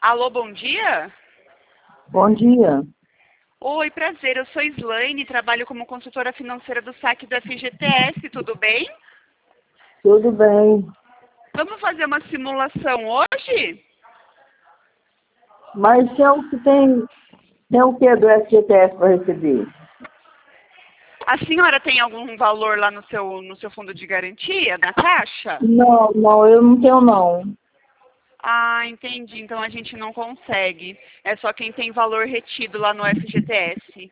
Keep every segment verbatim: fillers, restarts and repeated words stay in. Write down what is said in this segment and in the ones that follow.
Alô, bom dia? Bom dia. Oi, prazer, eu sou Slaine, trabalho como consultora financeira do saque do F G T S, tudo bem? Tudo bem. Vamos fazer uma simulação hoje? Mas é o que tem, tem o que do F G T S para receber? A senhora tem algum valor lá no seu, no seu fundo de garantia, na caixa? Não, não, eu não tenho não. Ah, entendi, então a gente não consegue. É só quem tem valor retido lá no F G T S.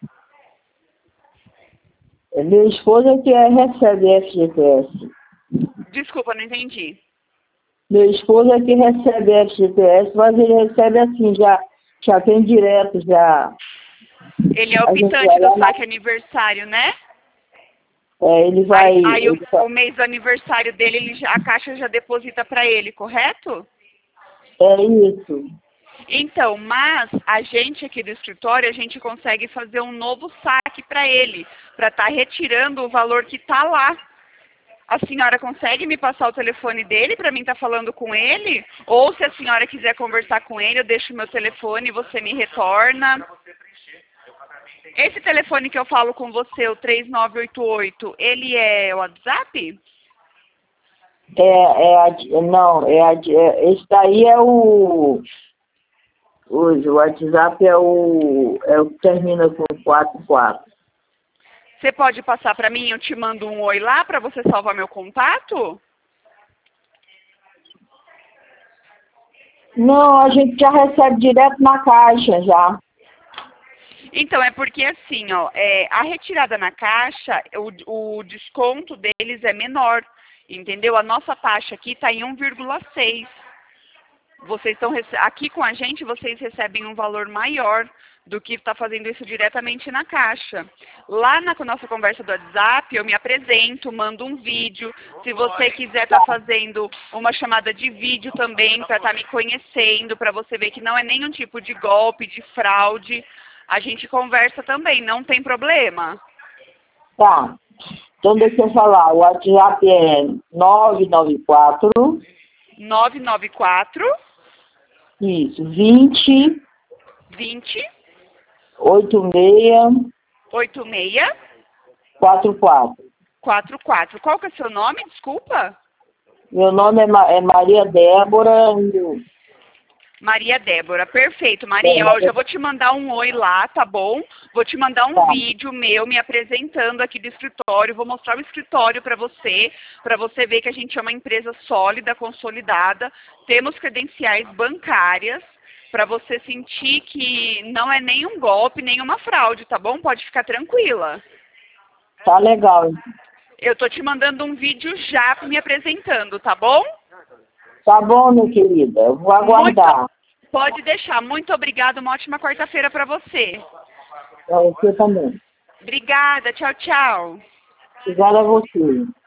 É minha esposa que é, recebe F G T S. Desculpa, não entendi. Meu esposo é que recebe F G T S, mas ele recebe assim, já, já tem direto, já. Ele é o A gente pitante vai do lá na, saque aniversário, né? é, ele vai. Aí, aí o, Ele vai o mês do aniversário dele, ele já- a caixa já deposita para ele, correto? é isso. Então, mas a gente aqui do escritório, a gente consegue fazer um novo saque para ele, para estar retirando o valor que está lá. A senhora consegue me passar o telefone dele para mim estar falando com ele? Ou se a senhora quiser conversar com ele, eu deixo o meu telefone e você me retorna. Esse telefone que eu falo com você, o três nove oito oito, ele é o WhatsApp? É, é a, não, é a, é, esse daí é o. O WhatsApp é o, é o que termina com quatro quatro. Você pode passar para mim, eu te mando um oi lá para você salvar meu contato? Não, a gente já recebe direto na caixa já. Então, é porque assim, ó, é, a retirada na caixa, o, o desconto deles é menor, entendeu? A nossa taxa aqui está em um vírgula seis. Vocês estão rece- aqui com a gente, vocês recebem um valor maior do que está fazendo isso diretamente na caixa. Lá na nossa conversa do WhatsApp, eu me apresento, mando um vídeo. Se você quiser estar fazendo uma chamada de vídeo também, para estar me conhecendo, para você ver que não é nenhum tipo de golpe, de fraude, a gente conversa também, não tem problema. Tá. Então deixa eu falar, o WhatsApp é nove nove quatro, nove nove quatro, isso, vinte, vinte, oitenta e seis, oitenta e seis, quarenta e quatro. quarenta e quatro. Qual que é o seu nome? Desculpa. Meu nome é, Ma- é Maria Débora. Maria Débora, perfeito. Maria, ó, eu já vou te mandar um oi lá, tá bom? Vou te mandar um Tá, vídeo meu me apresentando aqui do escritório. Vou mostrar o escritório para você, para você ver que a gente é uma empresa sólida, consolidada. Temos credenciais bancárias para você sentir que não é nenhum golpe, nenhuma fraude, tá bom? Pode ficar tranquila. tá legal. Eu tô te mandando um vídeo já me apresentando, tá bom? Tá bom, minha querida, eu vou aguardar. Muito, pode deixar. Muito obrigada. Uma ótima quarta-feira para você. Pra você também. Obrigada. Tchau, tchau. Obrigada a você.